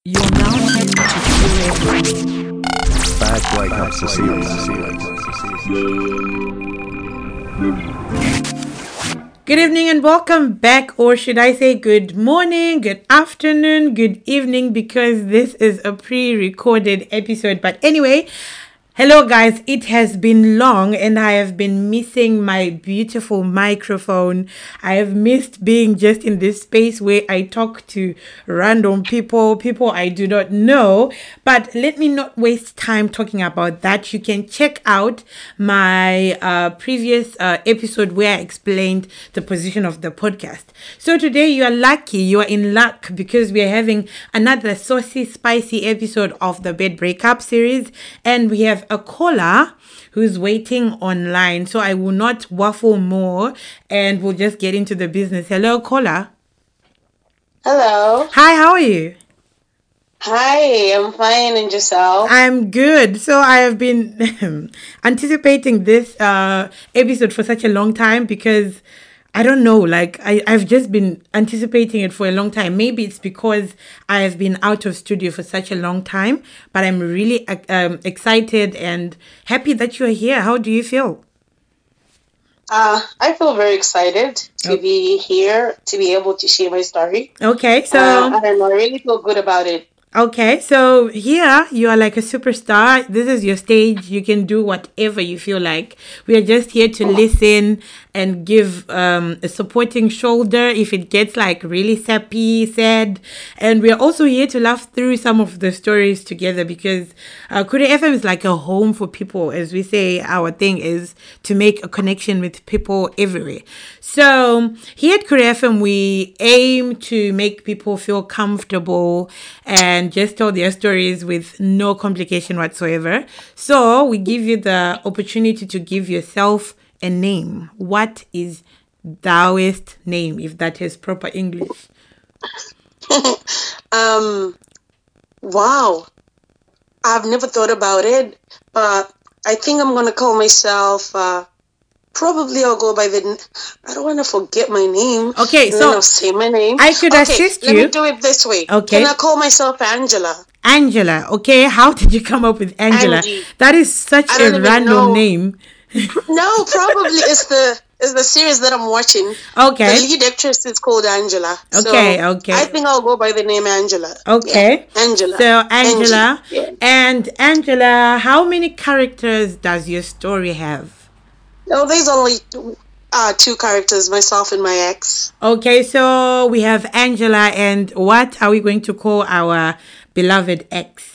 You're now tuned to Pure FM. Bad Boy Comes the series. Good evening and welcome back, or should I say good morning, good afternoon, good evening, because this is a pre-recorded episode. But anyway, hello guys, it has been long and I have been missing my beautiful microphone. I have missed being just in this space where I talk to random people I do not know. But let me not waste time talking about that. You can check out my previous episode where I explained the position of the podcast. So today you are lucky, you are in luck, because we are having another saucy, spicy episode of the Bed Breakup series, and we have a caller who's waiting online. So I will not waffle more and we'll just get into the business. Hello, caller. Hello. Hi, how are you? Hi, I'm fine, and yourself? I'm good. So I have been anticipating this episode for such a long time because I don't know, like I've just been anticipating it for a long time. Maybe it's because I have been out of studio for such a long time, but I'm really excited and happy that you're here. How do you feel? I feel very excited to be here, to be able to share my story. Okay, so I don't know, I really feel good about it. Okay, so here you are like a superstar. This is your stage. You can do whatever you feel like. We are just here to listen and give a supporting shoulder if it gets like really sappy, sad. And we are also here to laugh through some of the stories together because Kure FM is like a home for people. As we say, our thing is to make a connection with people everywhere. So here at Kure FM, we aim to make people feel comfortable and just tell their stories with no complication whatsoever. So we give you the opportunity to give yourself a name. What is thouest name, if that is proper English? Wow. I've never thought about it, but I think I'm going to call myself, probably I'll go by I don't want to forget my name. Okay, so I'll say my name. I could assist let you. me do it this way. Okay. Can I call myself Angela? Angela, okay. How did you come up with Angela? Angie. That is such I don't a even random know. name. No, probably it's the series that I'm watching. Okay. The lead actress is called Angela. Okay, so okay. I think I'll go by the name Angela. Okay. Yeah, Angela. So Angela. Angie. Yeah. And Angela, how many characters does your story have? No, there's only two characters, myself and my ex. Okay, so we have Angela, and what are we going to call our beloved ex?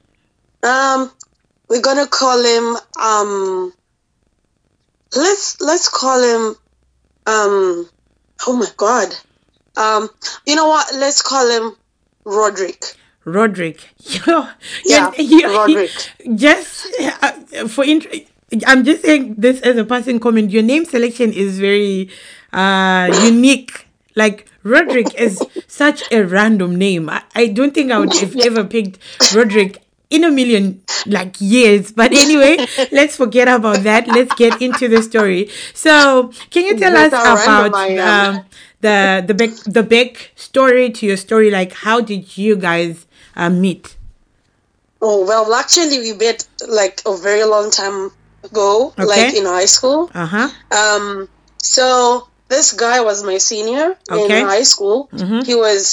We're gonna call him let's call him oh my god. You know what? Let's call him Roderick. Roderick. Roderick. Just I'm just saying this as a passing comment. Your name selection is very unique. Like Roderick is such a random name. I don't think I would have ever picked Roderick in a million years. But anyway, let's forget about that. Let's get into the story. So can you tell us about the back story to your story? Like, how did you guys meet? Oh, well, actually we met like a very long time ago, like in high school. So this guy was my senior in high school. Mm-hmm. He was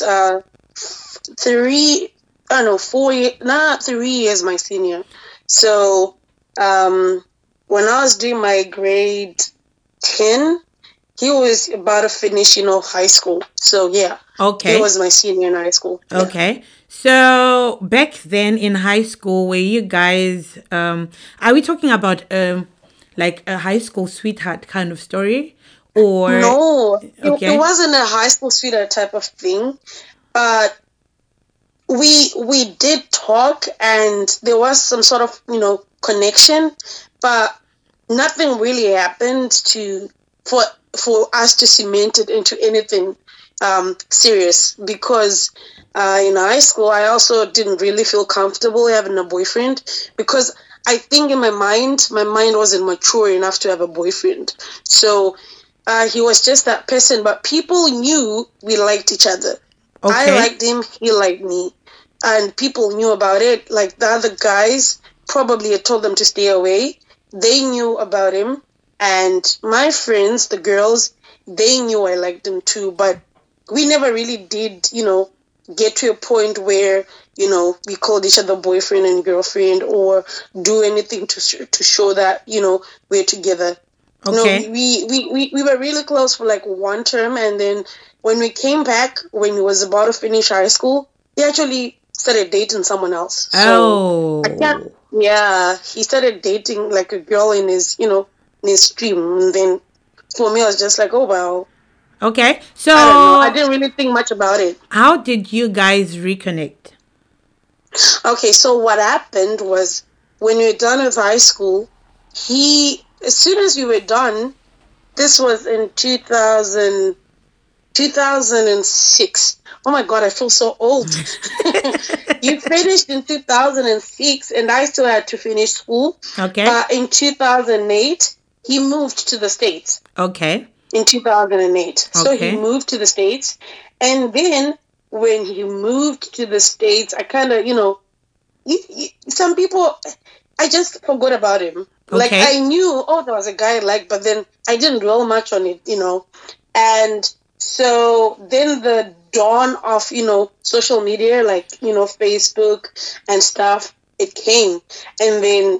3 years my senior. So when I was doing my grade 10, he was about to finish, high school. So yeah. Okay. He was my senior in high school. Okay. Yeah. So back then in high school, were you guys are we talking about like a high school sweetheart kind of story? Or no, it wasn't a high school sweetheart type of thing. But we did talk and there was some sort of, connection, but nothing really happened for us to cement it into anything serious, because in high school I also didn't really feel comfortable having a boyfriend, because I think in my mind wasn't mature enough to have a boyfriend. So he was just that person, but people knew we liked each other. Okay. I liked him, he liked me. and people knew about it. Like the other guys probably had told them to stay away. They knew about him, and my friends, the girls, they knew I liked him too. But we never really did, get to a point where we called each other boyfriend and girlfriend or do anything to show that we're together. No, Okay. we were really close for like one term, and then when we came back, when he was about to finish high school, he actually started dating someone else. So I can't. Oh. Yeah, he started dating like a girl in his, in his stream, and then for me, I was just like, oh wow. Okay. I don't know. I So, didn't really think much about it. how did you guys reconnect? Okay, so what happened was when we were done with high school, as soon as we were done, this was in 2006. Oh my God, I feel so old. You finished in 2006, and I still had to finish school. Okay. But in 2008, he moved to the States. Okay. In 2008. So he Okay. moved to the States. And then when he moved to the States, I kind of, some people, I just forgot about him. Like Okay. I knew, there was a guy I liked, but then I didn't dwell much on it, And so then the dawn of, social media, like, Facebook and stuff, it came. And then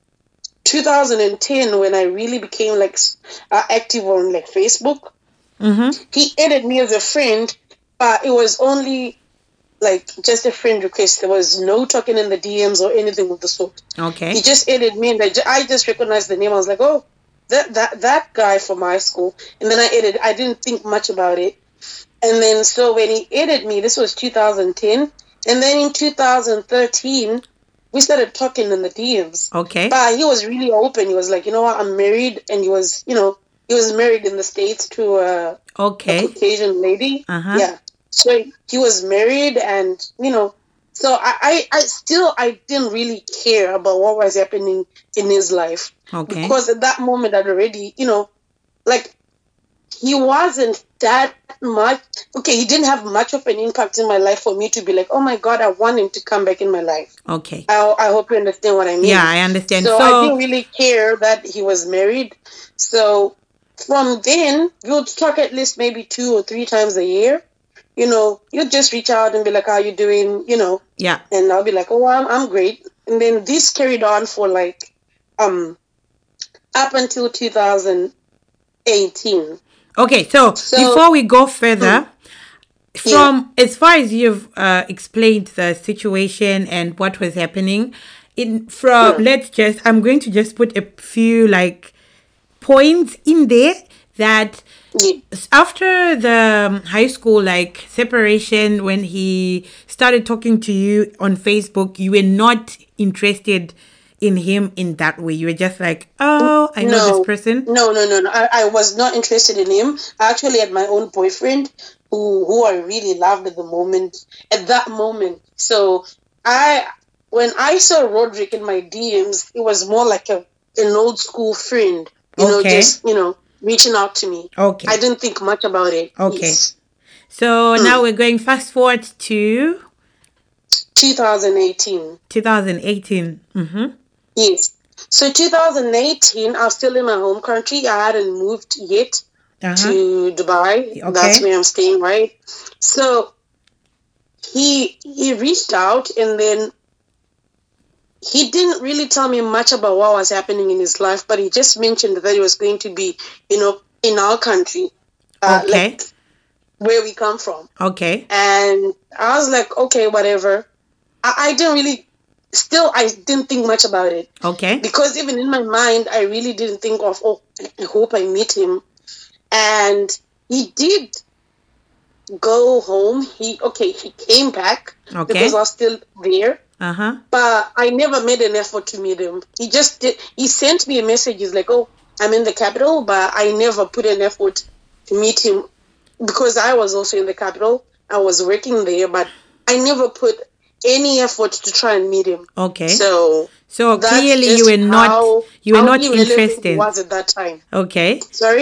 2010, when I really became like active on like Facebook, he added me as a friend, but it was only like just a friend request. There was no talking in the DMs or anything of the sort. Okay. He just added me, and I just recognized the name. I was like, oh, that guy from high school. And then I didn't think much about it. And then so when he added me, this was 2010, and then in 2013 we started talking in the DMs. Okay. But he was really open. He was like, you know what, I'm married, and he was married in the States to a Caucasian lady. Uh-huh. Yeah. So he was married, and so I didn't really care about what was happening in his life. Okay. Because at that moment I'd already, like he wasn't that much. Okay, he didn't have much of an impact in my life for me to be like, oh my God, I want him to come back in my life. Okay. I hope you understand what I mean. Yeah, I understand. So I didn't really care that he was married. So from then, we would talk at least maybe 2 or 3 times a year. You'd just reach out and be like, how you doing? Yeah. And I'll be like, oh, I'm great. And then this carried on for like up until 2018. Okay, so before we go further, from as far as you've explained the situation and what was happening, I'm going to just put a few like points in there that after the high school like separation, when he started talking to you on Facebook, you were not interested in him in that way. You were just like, oh, I know this person. No. I was not interested in him. I actually had my own boyfriend who I really loved at that moment. So when I saw Roderick in my DMs, it was more like an old school friend, just, reaching out to me. Okay. I didn't think much about it. Okay. Yes. So now we're going fast forward to 2018. 2018. Mm-hmm. Yes. So 2018, I was still in my home country. I hadn't moved yet to Dubai. Okay. That's where I'm staying, right? So he reached out, and then he didn't really tell me much about what was happening in his life, but he just mentioned that he was going to be, in our country, like where we come from. Okay. And I was like, okay, whatever. I didn't really. Still, I didn't think much about it. Okay. Because even in my mind, I really didn't think of, I hope I meet him. And he did go home. He came back because I was still there. Uh-huh. But I never made an effort to meet him. He just did. He sent me a message. He's like, oh, I'm in the capital, but I never put an effort to meet him because I was also in the capital. I was working there, but I never put any effort to try and meet him. Okay. So clearly you were not interested. Was at that time. Okay. Sorry?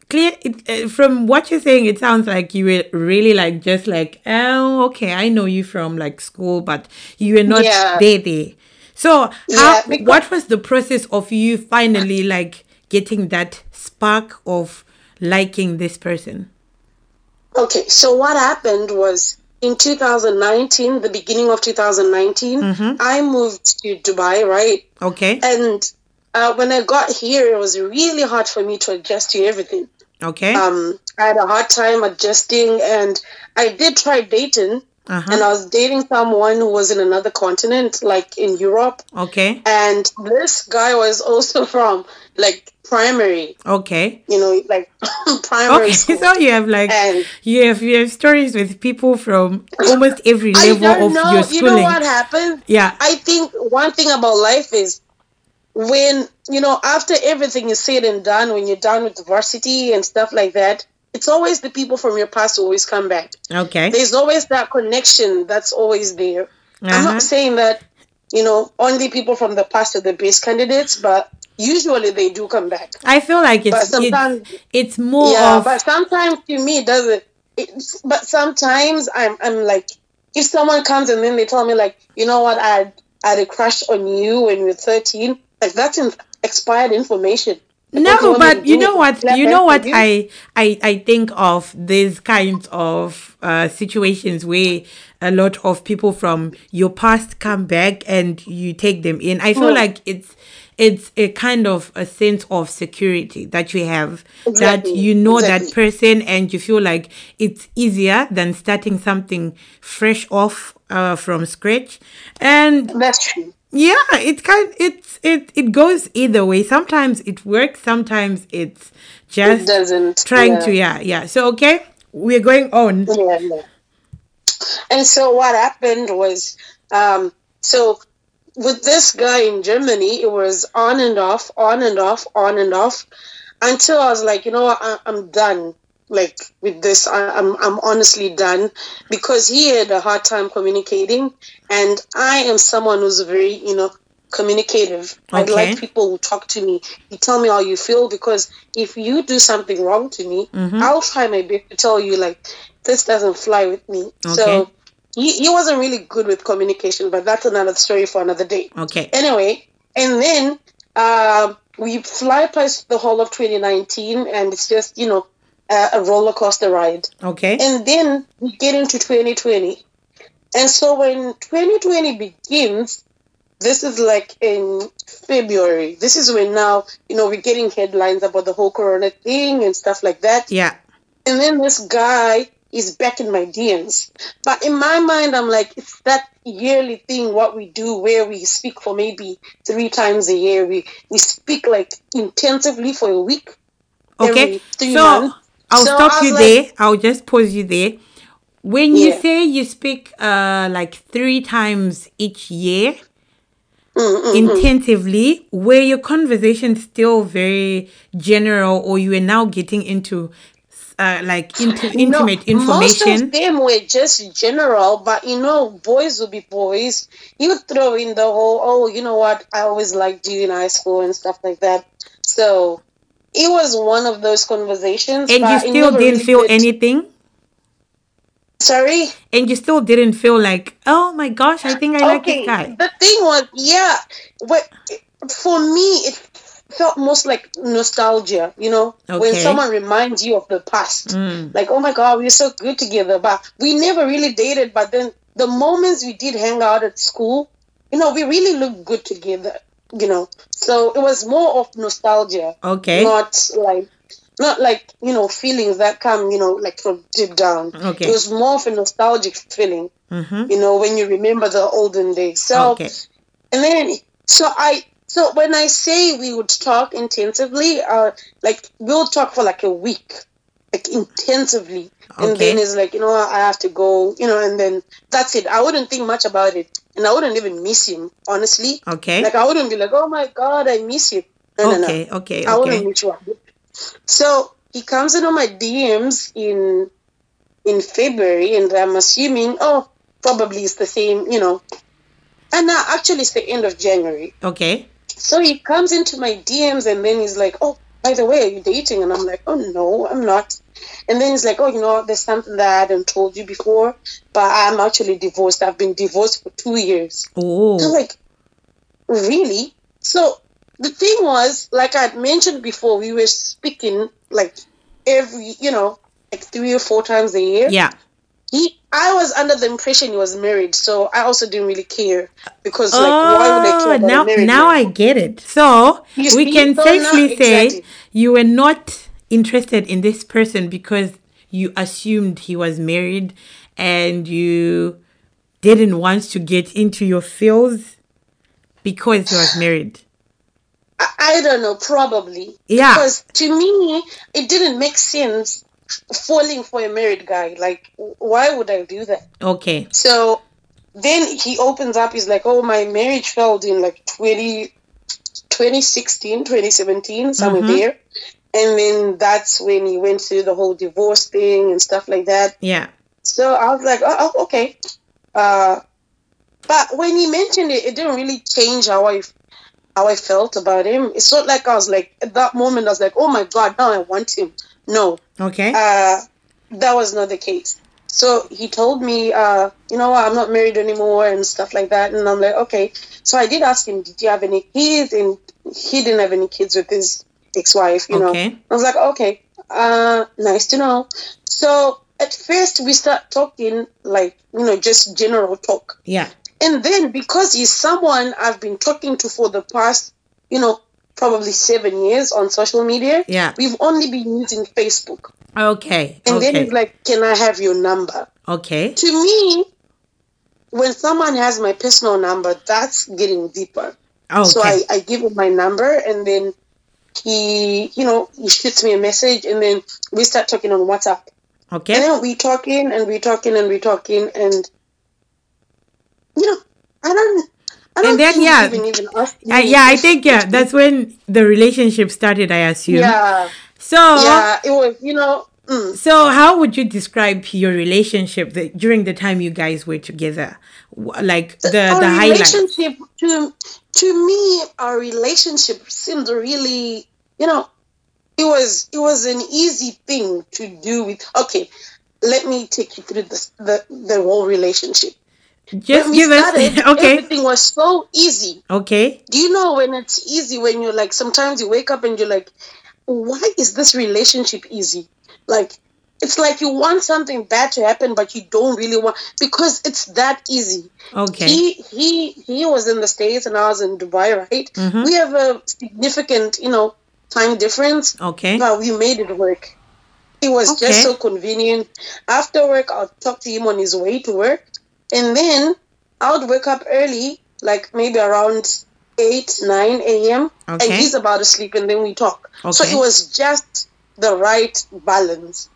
from what you're saying, it sounds like you were really like just like, oh, okay, I know you from like school, but you were not Yeah, there. So yeah, because what was the process of you finally like getting that spark of liking this person? okay, so what happened was in 2019, the beginning of 2019, I moved to Dubai, right? Okay. And when I got here, it was really hard for me to adjust to everything. Okay. I had a hard time adjusting, and I did try dating, and I was dating someone who was in another continent, like in Europe. Okay. And this guy was also from like primary, Okay. like primary Okay. school. So you have like And you have stories with people from almost every I level don't of your know, you know schooling. what happened? Yeah. I think one thing about life is when, after everything is said and done, when you're done with varsity and stuff like that, it's always the people from your past who always come back. Okay. There's always that connection that's always there. I'm not Uh-huh. saying that, only people from the past are the best candidates, but usually they do come back. I feel like But it's it's sometimes, it's more yeah, but of sometimes to me it doesn't. But sometimes I'm like, if someone comes and then they tell me like, you know what, I had a crush on you when you were 13, like that's expired information. Like, what do you no, want me to but you do? know Like, what? slap You hands know for what? you? I think of these kinds of situations where a lot of people from your past come back and you take them in. I feel Hmm, like it's a kind of a sense of security that you have, that exactly, you know that exactly. person and you feel like it's easier than starting something fresh off from scratch. And That's true. yeah, it goes either way. Sometimes it works, sometimes it's It just doesn't. trying to Yeah, yeah. So okay, we're going on. yeah, yeah. And so what happened was, so with this guy in Germany, it was on and off, on and off, on and off, until I was like, you know what, I'm done. Like with this, I'm honestly done, because he had a hard time communicating, and I am someone who's very, communicative. I like Okay. people who talk to me. You tell me how you feel, because if you do something wrong to me, Mm-hmm. I'll try my best to tell you like this doesn't fly with me. Okay. So he wasn't really good with communication, but that's another story for another day. Okay. Anyway, and then we fly past the whole of 2019, and it's just, a roller coaster ride. Okay. And then we get into 2020. And so when 2020 begins, this is like in February. This is when now, we're getting headlines about the whole corona thing and stuff like that. Yeah. And then this guy is back in my DMs. But in my mind, I'm like, it's that yearly thing, what we do, where we speak for maybe 3 times a year. We speak like intensively for a week, Okay. every 3 months. So I'll So stop I was you like, there. I'll just pause you there. When you yeah. say you speak like 3 times each year Mm. intensively, were your conversations still very general, or you were now getting into like into No, intimate most of information? them were just general, but boys will be boys. You throw in the whole, oh, you know what, I always liked you in high school and stuff like that. So it was one of those conversations, And you but it still never didn't really feel get. anything? Sorry? And you still didn't feel like, oh my gosh, I think I like this Okay, guy. the thing was, yeah, what for me, it felt most like nostalgia, when Okay. someone reminds you of the past. Mm. Like, oh my God, we were so good together, but we never really dated. But then the moments we did hang out at school, we really looked good together. So it was more of nostalgia, Okay. not like feelings that come, like from deep down. It Okay. was more of a nostalgic feeling, Mm-hmm. when you remember the olden days. So, Okay. and then, so when I say we would talk intensively, like we'll talk for like a week, like intensively. And then Okay. it's like, I have to go, and then that's it. I wouldn't think much about it. And I wouldn't even miss him, honestly. Like, Okay. I wouldn't be like, oh my God, I miss you. No, no, no. Okay. Okay. I wouldn't Okay. miss you. So he comes into my DMs in February, and I'm assuming, oh, probably it's the same, and now actually it's the end of January. Okay. So he comes into my DMs, and then he's like, oh, by the way, are you dating? And I'm like, oh, no, I'm not. And then he's like, oh, there's something that I hadn't told you before, but I'm actually divorced. I've been divorced for 2 years. Oh. I'm like, really? So the thing was, like I'd mentioned before, we were speaking like every, like 3 or 4 times a year. Yeah. I was under the impression he was married, so I also didn't really care because, why would I care about a married now man? I get it. So we can safely say exactly. you were not interested in this person because you assumed he was married and you didn't want to get into your feels because he was married. I don't know, probably. Yeah. Because to me, it didn't make sense falling for a married guy. Like, why would I do that? Okay. So then he opens up. He's like, oh, my marriage failed in like 2016, 2017, somewhere there. And then that's when he went through the whole divorce thing and stuff like that. Yeah. So I was like, oh okay. But when he mentioned it, it didn't really change how I felt about him. It's not like I was like, at that moment, I was like, oh my God, now I want him. No. Okay. That was not the case. So he told me, I'm not married anymore and stuff like that. And I'm like, okay. So I did ask him, did you have any kids? And he didn't have any kids with his ex-wife, Okay. I was like, okay, nice to know. So at first we start talking like, just general talk. Yeah. And then because he's someone I've been talking to for the past, probably 7 years on social media. Yeah. We've only been using Facebook. Okay. And then he's like, can I have your number? Okay. To me, when someone has my personal number, that's getting deeper. Okay. So I give him my number, and then he shoots me a message, and then we start talking on WhatsApp. Okay. And then we talking, and and I don't and then think even asked me I think that's when the relationship started, I assume. Yeah. So yeah, it was So how would you describe your relationship during the time you guys were together? Like the highlights. Relationship to me, our relationship seemed really, it was an easy thing to do with. Okay, let me take you through the whole relationship. Just give us. Okay. Everything was so easy. Okay. Do you know when it's easy, when you're like, sometimes you wake up and you're like, why is this relationship easy? Like, it's like you want something bad to happen, but you don't really want, because it's that easy. Okay. He was in the States and I was in Dubai, right? Mm-hmm. We have a significant, time difference. Okay. But we made it work. It was just so convenient. After work, I'll talk to him on his way to work. And then I would wake up early, like maybe around 8, 9 a.m. Okay. And he's about to sleep, and then we talk. Okay. So it was just the right balance.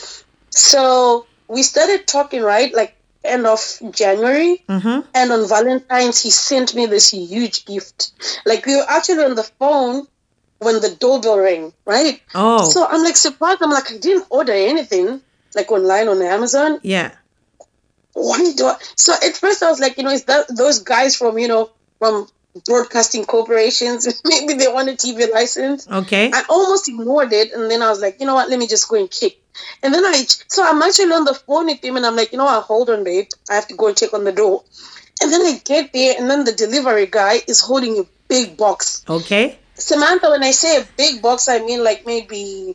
So we started talking, right, like end of January. Mm-hmm. And on Valentine's, he sent me this huge gift. Like, we were actually on the phone when the doorbell rang, right? Oh. So I'm like surprised. I'm like, I didn't order anything, like online on Amazon. Yeah. Why do I? So at first I was like, it's those guys from broadcasting corporations. Maybe they want a TV license. Okay. I almost ignored it, and then I was like, you know what? Let me just go and check. And then I'm actually on the phone with him, and I'm like, hold on, babe. I have to go and check on the door. And then I get there, and then the delivery guy is holding a big box. Okay. Samantha, when I say a big box, I mean like maybe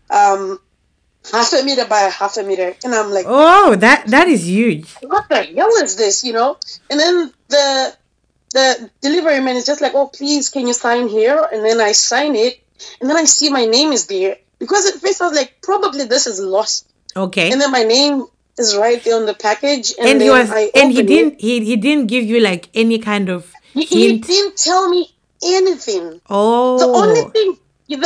half a meter by half a meter. And I'm like, oh, that is huge. What the hell is this, And then the delivery man is just like, oh, please, can you sign here? And then I sign it, and then I see my name is there. Because at first I was like, probably this is lost. Okay. And then my name is right there on the package. And he didn't give you like any kind of hint. He didn't tell me anything. Oh. The only thing,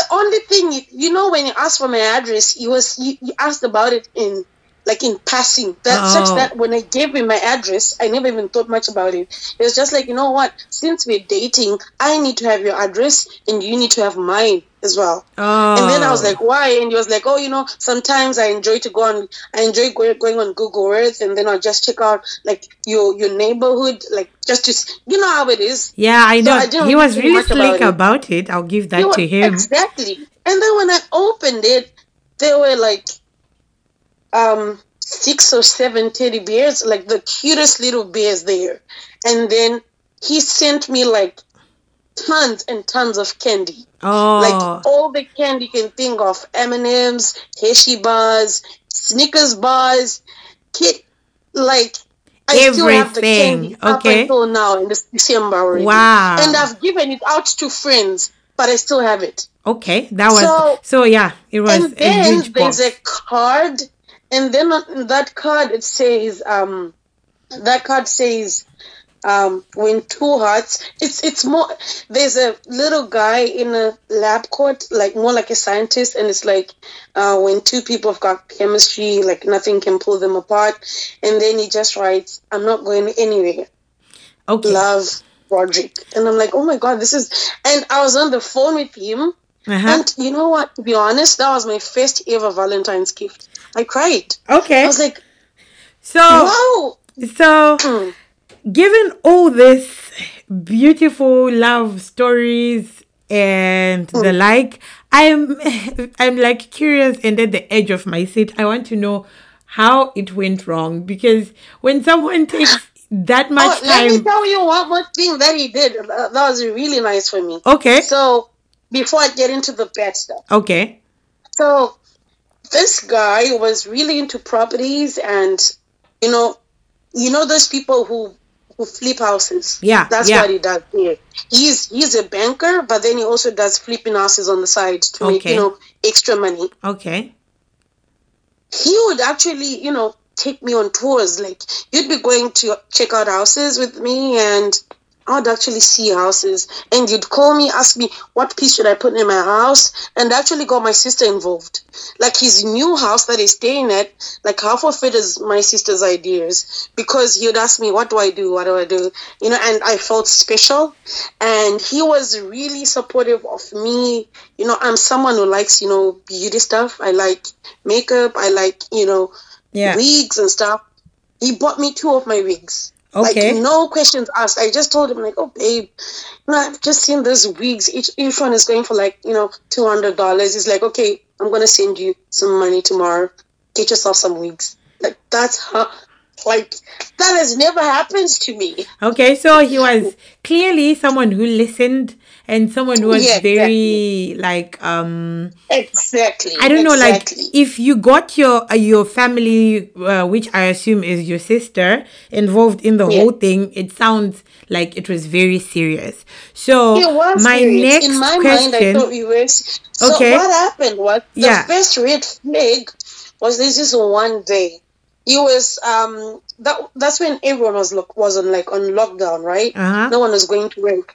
when you asked for my address, he asked about it in passing. Such that when I gave him my address, I never even thought much about it. It was just like, you know what? Since we're dating, I need to have your address, and you need to have mine as well. Oh. And then I was like, why? And he was like, oh, sometimes I enjoy going on Google Earth, and then I'll just check out like your neighborhood, like just to, how it is. Yeah, I know. So he was really slick about it. I'll give that to him. Exactly. And then when I opened it, there were like 6 or 7 teddy bears, like the cutest little bears there. And then he sent me like tons and tons of candy. Like Oh, all the candy you can think of. M&M's, Hershey bars, Snickers bars, Kit, like I still have the everything. candy up Okay. until now in this December already. And Wow. I've given it out to friends, but I still have it. Okay. That was So, so yeah, it was and a then huge there's a box. card, and then on that card it says, that card says, when 2 hearts, it's more, there's a little guy in a lab coat, like more like a scientist, and it's like, when 2 people have got chemistry, like nothing can pull them apart. And then he just writes, I'm not going anywhere. Okay. Love, Roderick. And I'm like, oh my God, this is, and I was on the phone with him. Uh-huh. And you know what? To be honest, that was my first ever Valentine's gift. I cried. Okay. I was like, So wow. so given all this beautiful love stories and the like, I'm like curious and at the edge of my seat. I want to know how it went wrong, because when someone takes that much Let me time. tell you one more thing that he did. That was really nice for me. Okay. So, before I get into the bad stuff. Okay. So, this guy was really into properties, and, you know those people who flip houses. Yeah. That's Yeah. what he does here. He's a banker, but then he also does flipping houses on the side to make, Okay. extra money. Okay. He would actually, take me on tours. Like, you'd be going to check out houses with me, and I'd actually see houses. And you'd call me, ask me, what piece should I put in my house? And actually got my sister involved. Like, his new house that he's staying at, like, half of it is my sister's ideas. Because he'd ask me, what do I do? What do I do? And I felt special. And he was really supportive of me. I'm someone who likes, beauty stuff. I like makeup. I like, Yeah. wigs and stuff. He bought me 2 of my wigs. Okay. Like, no questions asked. I just told him, like, oh, babe, I've just seen those wigs. Each one is going for, like, $200. He's like, okay, I'm going to send you some money tomorrow. Get yourself some wigs. Like, that's how, like, that has never happened to me. Okay, so he was clearly someone who listened and someone who was Yeah, very like Exactly. I don't know, like Exactly. if you got your family, which I assume is your sister, involved in the Yeah. whole thing, it sounds like it was very serious. So It was my serious. In next my mind, I thought question, we were. So okay, what happened was yeah, the first red flag was this is one day. He was that's when everyone was on lockdown, right? uh-huh, No one was going to work.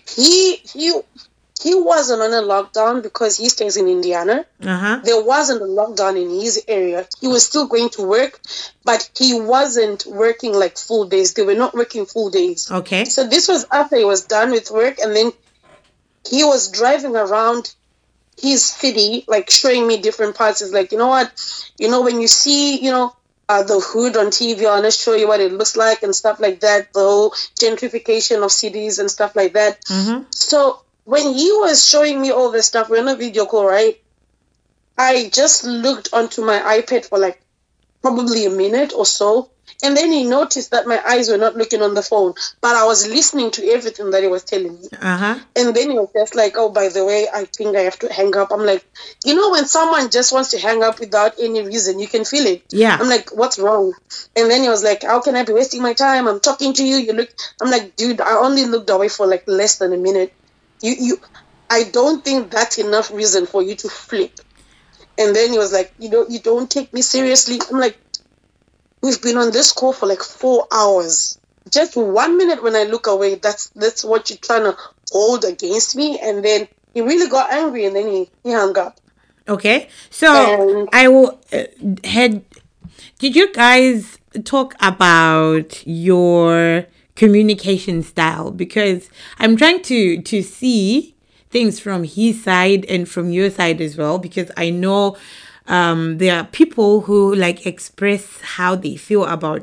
He wasn't on a lockdown because he stays in Indiana. uh-huh, There wasn't a lockdown in his area. He was still going to work, but he wasn't working like full days. They were not working full days. okay, So this was after he was done with work, and then he was driving around his city, like showing me different parts. It's like, you know what? When you see, the hood on TV, I want to show you what it looks like and stuff like that, the whole gentrification of cities and stuff like that. mm-hmm, So when he was showing me all this stuff, we're on a video call, right? I just looked onto my iPad for like probably a minute or so. And then he noticed that my eyes were not looking on the phone, but I was listening to everything that he was telling me. uh-huh, And then he was just like, oh, by the way, I think I have to hang up. I'm like, when someone just wants to hang up without any reason, you can feel it. yeah, I'm like, what's wrong? And then he was like, how can I be wasting my time? I'm talking to you. I'm like, dude, I only looked away for like less than a minute. I don't think that's enough reason for you to flip. And then he was like, you don't take me seriously. I'm like, we've been on this call for like 4 hours. Just 1 minute when I look away, that's what you're trying to hold against me. And then he really got angry, and then he hung up. okay. So I will did you guys talk about your communication style? Because I'm trying to see things from his side and from your side as well, because I know there are people who like express how they feel about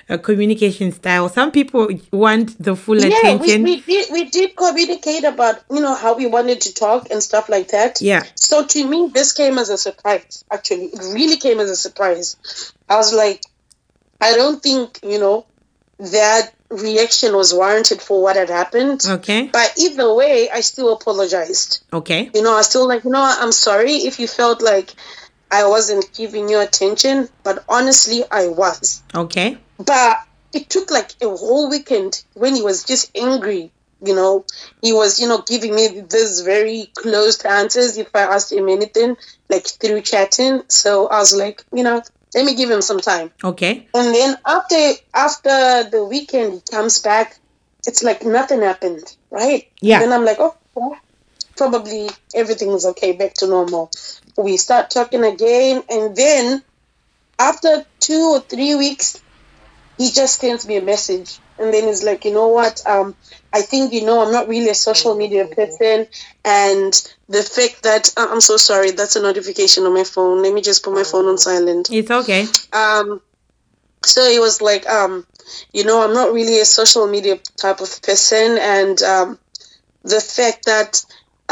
communication style. Some people want the full Yeah, attention. we did communicate about, how we wanted to talk and stuff like that. Yeah. So to me, this came as a surprise. Actually, it really came as a surprise. I was like, I don't think, that reaction was warranted for what had happened. Okay. But either way, I still apologized. Okay. I still like, I'm sorry if you felt like I wasn't giving you attention, but honestly, I was. Okay. But it took like a whole weekend when he was just angry. He was, giving me these very closed answers if I asked him anything, like through chatting. So I was like, let me give him some time. Okay. And then after the weekend, he comes back. It's like nothing happened, right? Yeah. Then I'm like, oh, well, probably everything is okay, back to normal. We start talking again, and then after 2 or 3 weeks, he just sends me a message, and then he's like, you know what? I think I'm not really a social media person, and the fact that I'm so sorry, that's a notification on my phone. Let me just put my phone on silent. It's okay. So he was like, I'm not really a social media type of person, and the fact that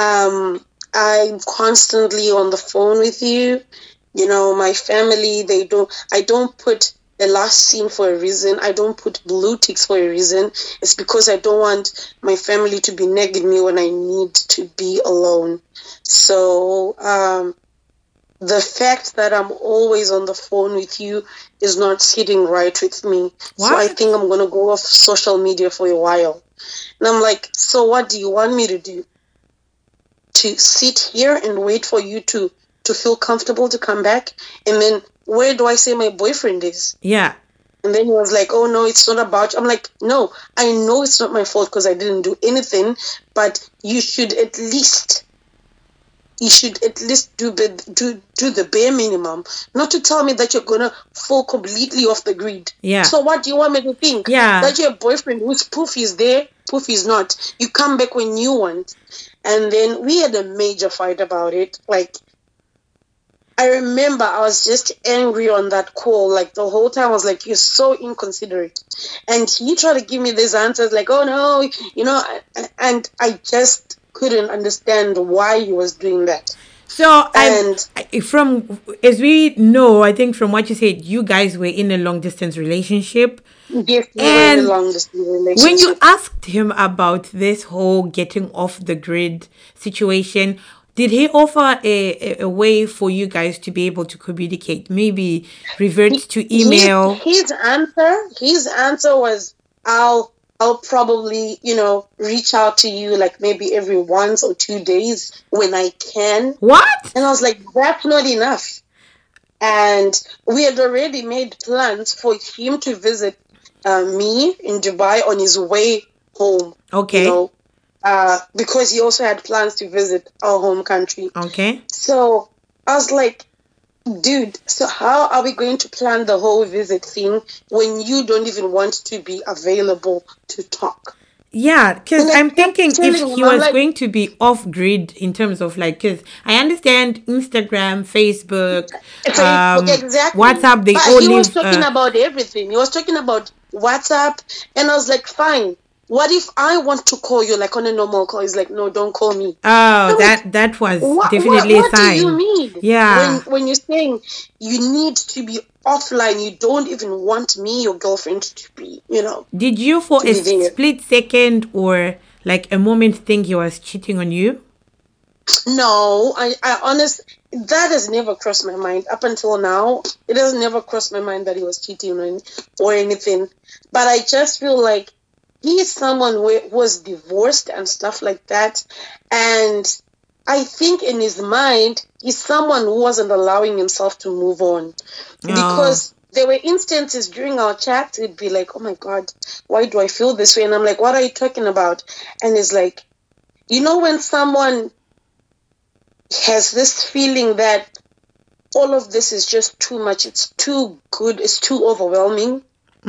I'm constantly on the phone with you, my family, I don't put the last scene for a reason. I don't put blue ticks for a reason. It's because I don't want my family to be nagging me when I need to be alone. So the fact that I'm always on the phone with you is not sitting right with me. What? So I think I'm going to go off social media for a while. And I'm like, so what do you want me to do? To sit here and wait for you to feel comfortable to come back? And then where do I say my boyfriend is? Yeah. And then he was like, oh, no, it's not about you. I'm like, no, I know it's not my fault because I didn't do anything, but you should at least do the bare minimum, not to tell me that you're going to fall completely off the grid. Yeah. So what do you want me to think? Yeah. That your boyfriend whose poof is there, poof is not. You come back when you want. And then we had a major fight about it. Like, I remember I was just angry on that call. Like, the whole time I was like, you're so inconsiderate. And he tried to give me these answers like, oh, no, and I just couldn't understand why he was doing that. So, from as we know, I think from what you said, you guys were in a long distance relationship. Yes, we were in a long distance relationship. When you asked him about this whole getting off the grid situation, did he offer a way for you guys to be able to communicate? Maybe revert to email? His answer was, I'll probably, reach out to you like maybe every 1 or 2 days when I can. What? And I was like, that's not enough. And we had already made plans for him to visit me in Dubai on his way home. Okay. Because he also had plans to visit our home country. Okay. So I was like, dude, so how are we going to plan the whole visit thing when you don't even want to be available to talk? Yeah, because I'm thinking if he was going to be off grid in terms of because I understand Instagram, Facebook, exactly. WhatsApp, they but all he was talking about everything. He was talking about WhatsApp, and I was like, fine. What if I want to call you like on a normal call? He's like, no, don't call me. Oh, that was definitely a sign. What do you mean? Yeah. When you're saying you need to be offline, you don't even want me, your girlfriend, to be, Did you for a split second or like a moment think he was cheating on you? No, I honestly, that has never crossed my mind up until now. It has never crossed my mind that he was cheating or anything. But I just feel like he is someone who was divorced and stuff like that. And I think in his mind, he's someone who wasn't allowing himself to move on. Because there were instances during our chat, he'd be like, oh my God, why do I feel this way? And I'm like, what are you talking about? And he's like, when someone has this feeling that all of this is just too much, it's too good, it's too overwhelming.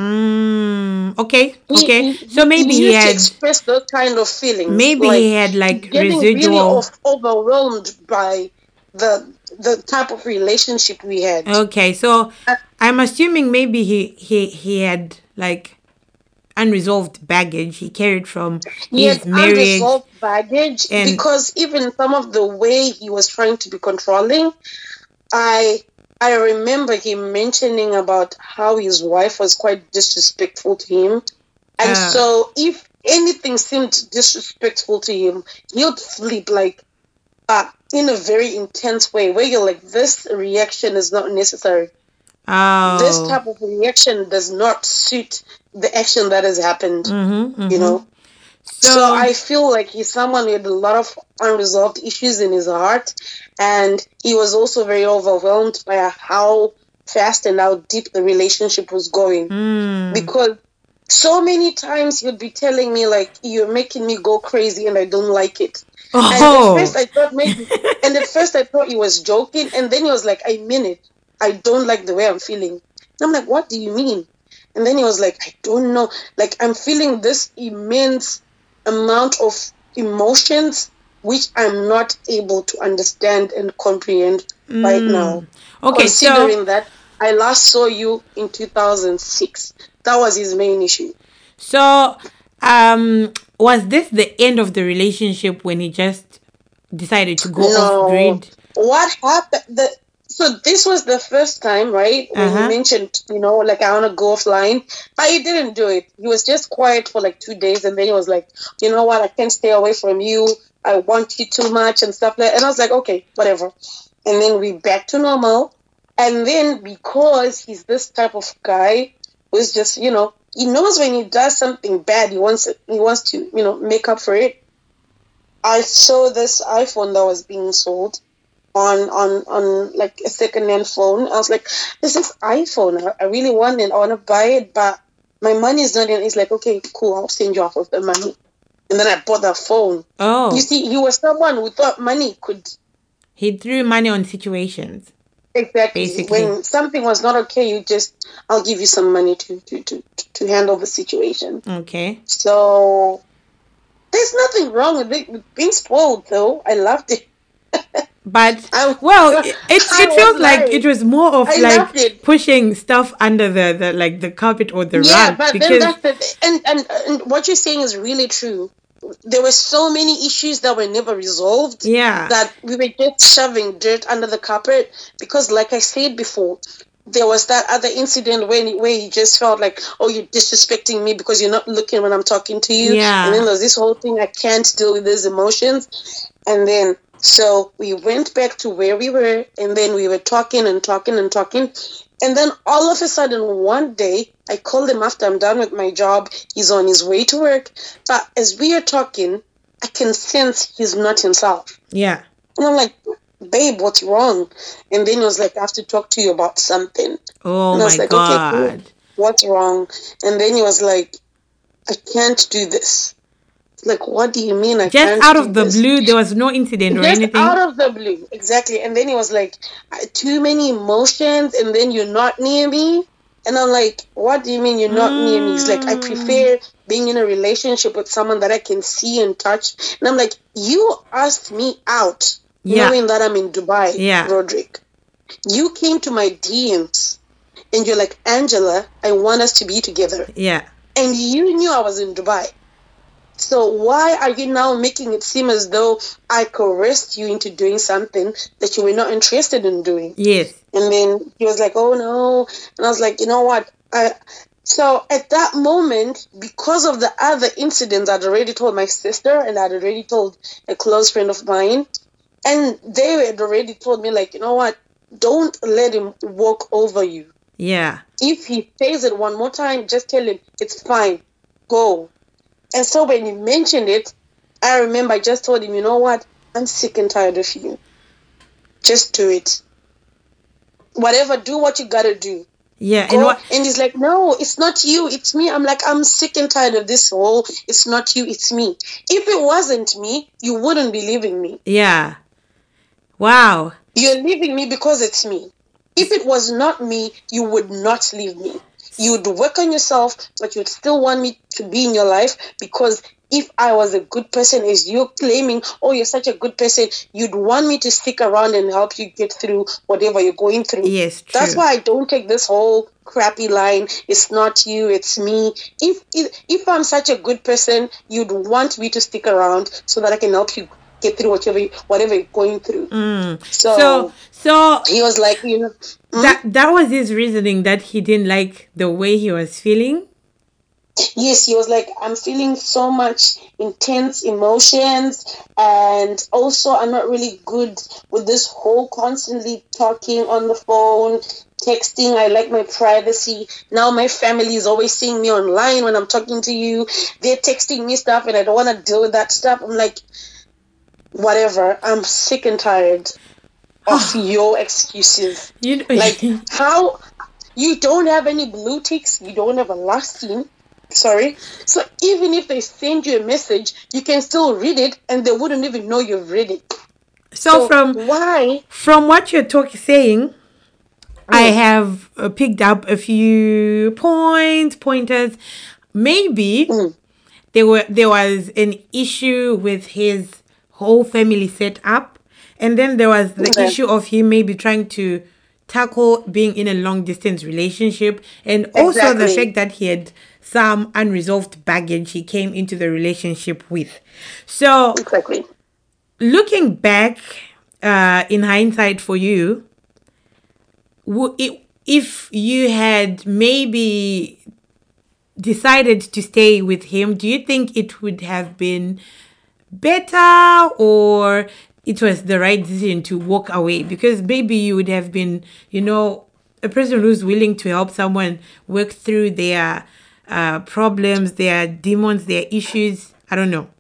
Okay. So maybe he had expressed those kind of feelings. Maybe he had getting residual. Really overwhelmed by the type of relationship we had. Okay, so I'm assuming maybe he had like unresolved baggage he carried from He his had marriage. unresolved baggage And because even some of the way he was trying to be controlling, I remember him mentioning about how his wife was quite disrespectful to him. And so if anything seemed disrespectful to him, he would flip like in a very intense way where you're like, this reaction is not necessary. This type of reaction does not suit the action that has happened, you know. So I feel like he's someone with a lot of unresolved issues in his heart, and he was also very overwhelmed by how fast and how deep the relationship was going. Because so many times he'd be telling me like, you're making me go crazy and I don't like it. And at first I thought he was joking, and then he was like, I mean it. I don't like the way I'm feeling. And I'm like, what do you mean? And then he was like, I don't know. Like, I'm feeling this immense amount of emotions which I'm not able to understand and comprehend right now. Okay, considering that I last saw you in 2006. That was his main issue. So, was this the end of the relationship when he just decided to go off grid? What happened? So this was the first time, right? When he mentioned, like, I want to go offline. But he didn't do it. He was just quiet for like 2 days. And then he was like, you know what? I can't stay away from you. I want you too much and stuff like that. And I was like, okay, whatever. And then we back to normal. And then because he's this type of guy who's just, he knows when he does something bad, he wants to, make up for it. I saw this iPhone that was being sold on like a second-hand phone. I was like, this is iPhone. I really want it. I want to buy it, but my money is not in. It's like, okay, cool. I'll send you off of the money. And then I bought that phone. Oh. You see, he was someone who thought money could. He threw money on situations. Exactly. Basically. When something was not okay, I'll give you some money to handle the situation. Okay. So there's nothing wrong with it, with being spoiled, though. I loved it. But it feels like it was more of like pushing stuff under the carpet or the rug. Yeah, but then that's and what you're saying is really true. There were so many issues that were never resolved. Yeah. That we were just shoving dirt under the carpet because, like I said before, there was that other incident where he just felt like, oh, you're disrespecting me because you're not looking when I'm talking to you. Yeah. And then there's this whole thing, I can't deal with these emotions. And then so we went back to where we were, and then we were talking and talking and talking. And then all of a sudden, one day, I called him after I'm done with my job. He's on his way to work. But as we are talking, I can sense he's not himself. Yeah. And I'm like, babe, what's wrong? And then he was like, I have to talk to you about something. Oh, and I was my like, God. okay, cool. What's wrong? And then he was like, I can't do this. Like, what do you mean I can't do this? Just out of the blue, there was no incident or anything? Just out of the blue, exactly. And then he was like, too many emotions, and then you're not near me. And I'm like, what do you mean you're not near me? He's like, I prefer being in a relationship with someone that I can see and touch. And I'm like, you asked me out knowing that I'm in Dubai, Roderick. You came to my DMs, and you're like, Angela, I want us to be together. Yeah. And you knew I was in Dubai. So why are you now making it seem as though I coerced you into doing something that you were not interested in doing? Yes. And then he was like, oh, no. And I was like, you know what? So at that moment, because of the other incidents, I'd already told my sister and I'd already told a close friend of mine. And they had already told me, like, you know what? Don't let him walk over you. Yeah. If he says it one more time, just tell him, it's fine. Go. And so when he mentioned it, I remember I just told him, you know what? I'm sick and tired of you. Just do it. Whatever, do what you gotta do. Yeah. And he's like, no, it's not you, it's me. I'm like, I'm sick and tired of this whole, it's not you, it's me. If it wasn't me, you wouldn't be leaving me. Yeah. Wow. You're leaving me because it's me. If it was not me, you would not leave me. You'd work on yourself, but you'd still want me to be in your life because if I was a good person, as you're claiming, oh, you're such a good person, you'd want me to stick around and help you get through whatever you're going through. Yes, true. That's why I don't take this whole crappy line, it's not you, it's me. If I'm such a good person, you'd want me to stick around so that I can help you get through whatever you're going through. So he was like, that was his reasoning, that he didn't like the way he was feeling. Yes, he was like, I'm feeling so much intense emotions, and also I'm not really good with this whole constantly talking on the phone, texting. I like my privacy. Now my family is always seeing me online when I'm talking to you. They're texting me stuff and I don't want to deal with that stuff. I'm like, whatever. I'm sick and tired of your excuses. Like, how you don't have any blue ticks, you don't have a last scene. Sorry. So even if they send you a message, you can still read it and they wouldn't even know you've read it. So why? From what you're saying, I have picked up a few pointers. Maybe there was an issue with his whole family setup, and then there was the issue of him maybe trying to tackle being in a long distance relationship, and also the fact that he had some unresolved baggage he came into the relationship with. So looking back, in hindsight for you, if you had maybe decided to stay with him, do you think it would have been better, or it was the right decision to walk away? Because maybe you would have been, a person who's willing to help someone work through their problems, their demons, their issues. I don't know.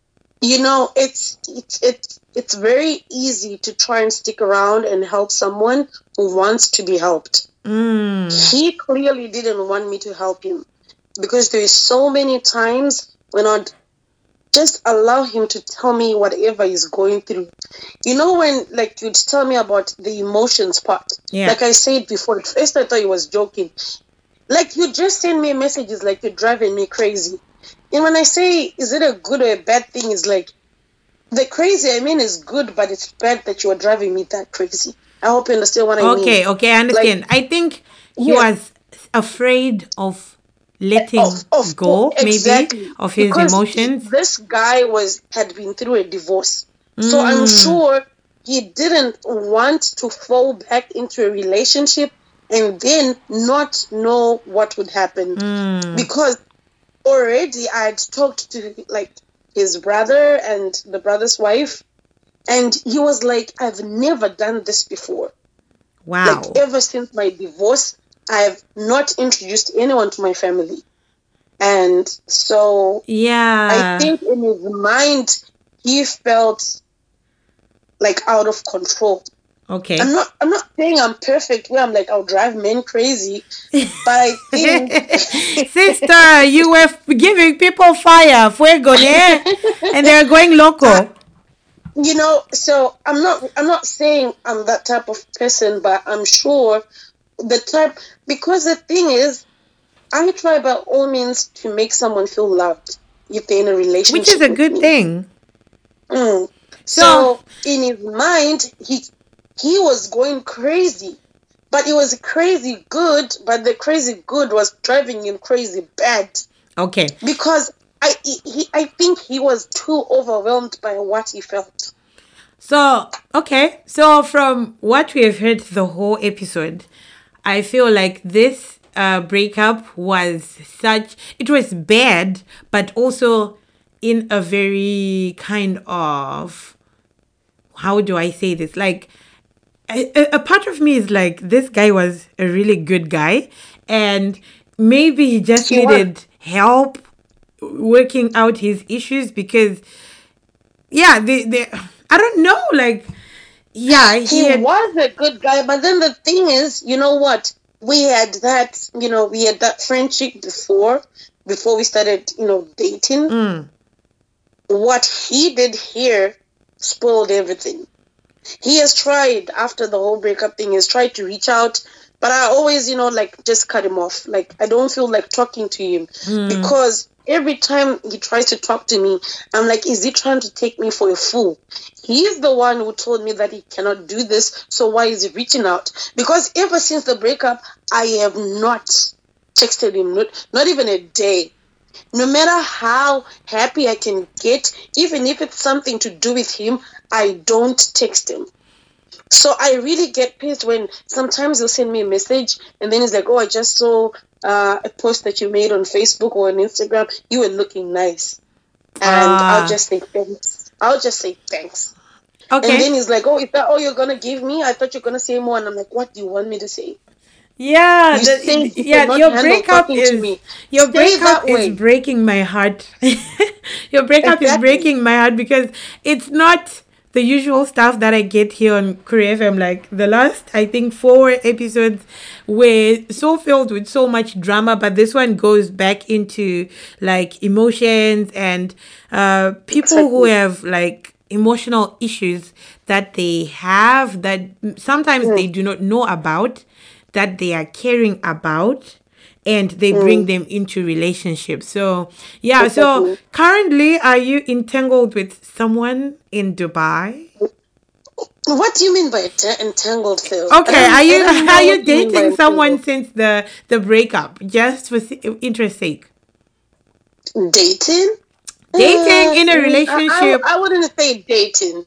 It's very easy to try and stick around and help someone who wants to be helped. He clearly didn't want me to help him, because there is so many times when I'd just allow him to tell me whatever he's going through. When you'd tell me about the emotions part. Yeah. Like I said before, at first I thought he was joking. Like, you just send me messages like you're driving me crazy. And when I say, is it a good or a bad thing, it's like, the crazy I mean is good, but it's bad that you are driving me that crazy. I hope you understand what I mean. Okay, I understand. I think he was afraid of letting go, exactly, maybe, of his emotions. This guy had been through a divorce. So I'm sure he didn't want to fall back into a relationship and then not know what would happen. Because already I'd talked to his brother and the brother's wife, and he was like, I've never done this before. Wow. Ever since my divorce, I have not introduced anyone to my family. And so I think in his mind, he felt out of control. Okay. I'm not saying I'm perfect where I'm like, I'll drive men crazy, but I think sister, you were giving people fire, fuego, and they're going loco. So I'm not saying I'm that type of person, but I'm sure because the thing is, I try by all means to make someone feel loved if they're in a relationship, which is a good thing. So in his mind, he was going crazy, but it was crazy good, but the crazy good was driving him crazy bad. Okay. Because I think he was too overwhelmed by what he felt. So from what we have heard the whole episode, I feel like this breakup was it was bad, but also in a very kind of, how do I say this? Like, a part of me is like, this guy was a really good guy, and maybe he just needed help working out his issues, because I don't know, he was a good guy, but then the thing is, you know what, we had that friendship before we started dating. What he did here spoiled everything. He has tried, after the whole breakup thing, has tried to reach out, but I always just cut him off. I don't feel like talking to him, because every time he tries to talk to me, I'm like, is he trying to take me for a fool? He's the one who told me that he cannot do this, so why is he reaching out? Because ever since the breakup, I have not texted him, not even a day. No matter how happy I can get, even if it's something to do with him, I don't text him. So I really get pissed when sometimes he'll send me a message and then he's like, oh, I just saw a post that you made on Facebook or on Instagram. You were looking nice. And I'll just say thanks. Okay. And then he's like, oh, is that all you're going to give me? I thought you were going to say more. And I'm like, what do you want me to say? Yeah, your breakup is breaking my heart. Your breakup is breaking my heart because it's not the usual stuff that I get here on Kure FM. Like the last, I think, 4 episodes were so filled with so much drama, but this one goes back into like emotions and people who have like emotional issues that they have that sometimes they do not know about, that they are caring about, and they bring them into relationships. So, yeah. So, currently, are you entangled with someone in Dubai? What do you mean by entangled, Phil? Okay, are you dating someone since the breakup, just for interest sake? Dating in a relationship. I wouldn't say dating.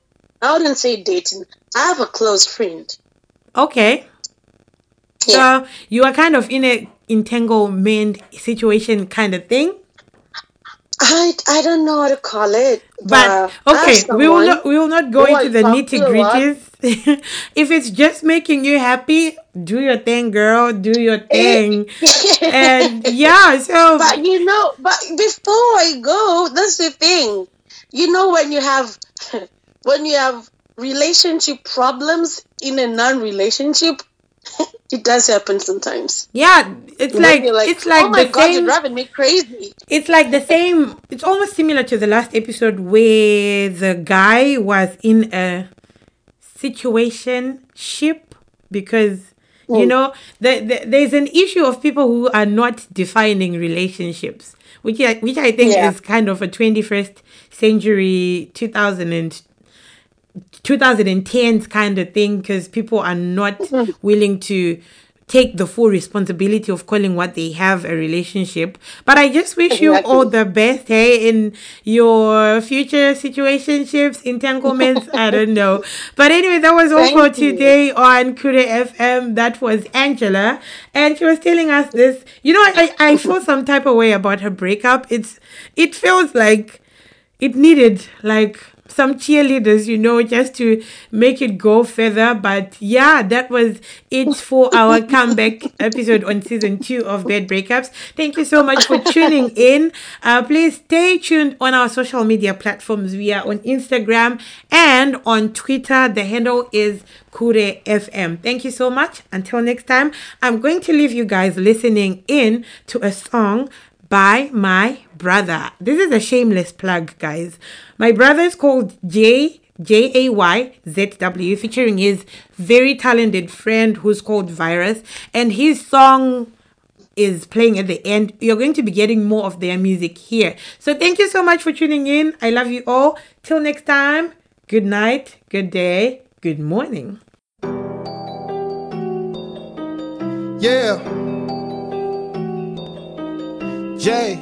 I have a close friend. Okay. Yeah. So you are kind of in a entanglement situation kind of thing. I don't know how to call it. But okay, we will not go into the nitty-gritties. If it's just making you happy, do your thing, girl. Do your thing. And yeah, so but before I go, that's the thing. You know, when you have relationship problems in a non-relationship, it does happen sometimes. Yeah, it's like oh my God, you're driving me crazy. It's like the same. It's almost similar to the last episode where the guy was in a situationship because you know there's an issue of people who are not defining relationships, which I think is kind of a 21st century 2010s kind of thing, because people are not willing to take the full responsibility of calling what they have a relationship. But I just wish you all the best, hey, in your future situationships, entanglements, I don't know. But anyway, that was all for today on Kure FM. That was Angela, and she was telling us this. You know, I feel some type of way about her breakup. It feels like it needed like some cheerleaders, you know, just to make it go further. But yeah, that was it for our comeback episode on season 2 of Bad Breakups. Thank you so much for tuning in. Please stay tuned on our social media platforms. We are on Instagram and on Twitter. The handle is Kure FM. Thank you so much. Until next time, I'm going to leave you guys listening in to a song by my brother. This is a shameless plug, guys. My brother is called JAYZW, featuring his very talented friend who's called Virus, and his song is playing at the end. You're going to be getting more of their music here. So thank you so much for tuning in. I love you all. Till next time, good night, good day, good morning. Yeah. Jay.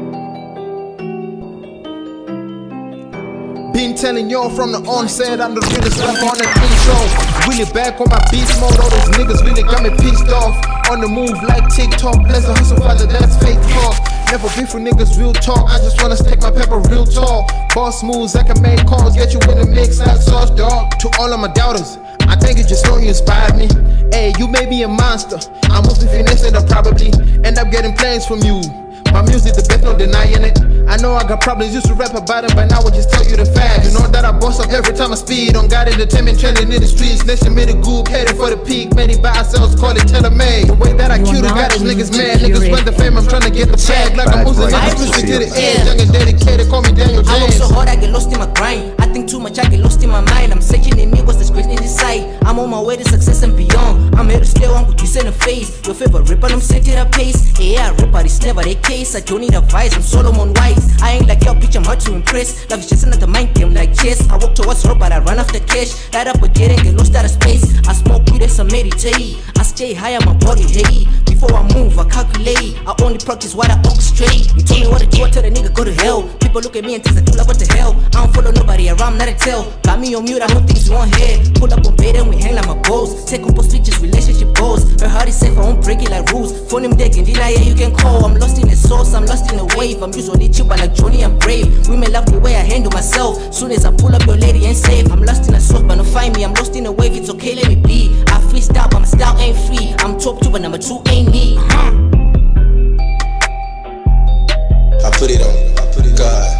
Been telling y'all from the onset, I'm the realest rapper on the intro. Really back on my beast mode, all those niggas really got me pissed off. On the move like TikTok, bless the hustle father, that's fake talk. Never beef with niggas, real talk, I just wanna stack my pepper real tall. Boss moves, I can make calls, get you in the mix like sauce, dog. To all of my doubters, I think you just know you inspired me. Hey, you may be a monster, I move with finesse and I'll probably end up getting planes from you. My music, the best, no denying it. I know I got problems, used to rap about it, but now I just tell you the facts. You know that I boss up every time I speed. On God entertainment, trending in the streets. Next made a group, headed for the peak. Many by ourselves, call it tailor-made. The way that I cue got these niggas mad. Niggas want the fame, I'm trying to get the bag. Like I'm losing niggas, push me to the edge. Young and dedicated, call me Daniel James. I work so hard, I get lost in my grind. I think too much, I get lost in my mind. I'm searching in me, what's the greatness inside. I'm on my way to success and beyond. I'm here to stay on with you. looks in the face. Your favorite rapper, I'm set it up pace. Yeah, rapper, it's never the case. I don't need advice, I'm Solomon Wise. I ain't like your bitch, I'm hard to impress. Love is just another mind game like chess. I walk towards her, but I run after cash. Light up a jet and get lost out of space. I smoke weed and some meditate. I stay high on my body, hey. Before I move, I calculate. I only practice what I orchestrate. You told me what to do, I tell the nigga go to hell. People look at me and think like, what the hell? I don't follow nobody around, not a tell. Got me on mute, I don't think you want head. Pull up on bed and we hang like my balls. Take up post pictures, relationship goals. Her heart is safe, I won't break it like rules. Phone him deck and deny, yeah, you can call. I'm lost in the sauce, I'm lost in the wave. I'm usually chill, but like Johnny, I'm brave. Women love the way I handle myself. Soon as I pull up, your lady ain't safe. I'm lost in the sauce, but don't find me. I'm lost in the wave, it's okay, let me be. I freestyle, but my style ain't free. I'm top 2, but number 2 ain't me. I put it on God.